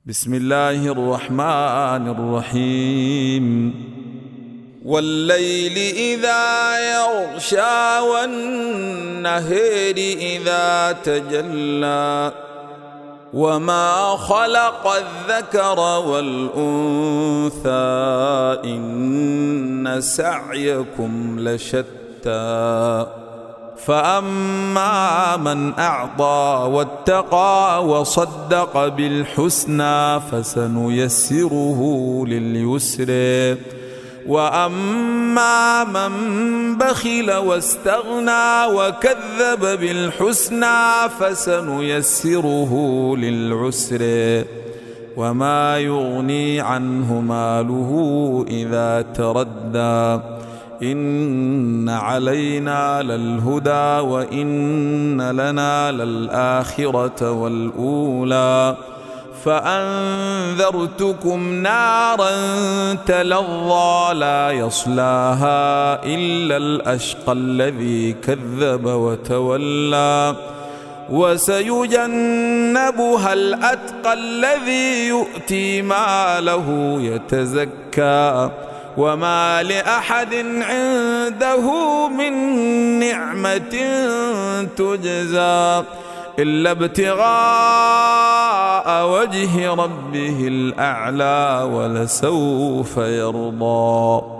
بسم الله الرحمن الرحيم. والليل إذا يغشى والنهر إذا تجلى وما خلق الذكر والأنثى إن سعيكم لشتى فأما من أعطى واتقى وصدق بالحسنى فسنيسره لليسر وأما من بخل واستغنى وكذب بالحسنى فسنيسره للعسر وما يغني عنه ماله إذا تردى إن علينا للهدى وإن لنا للآخرة والأولى فأنذرتكم نارا تلظى لا يصلاها إلا الأشقى الذي كذب وتولى وسيجنبها الأتقى الذي يؤتي ماله يتزكى وما لأحد عنده من نعمة تجزى إلا ابتغاء وجه ربه الأعلى ولسوف يرضى.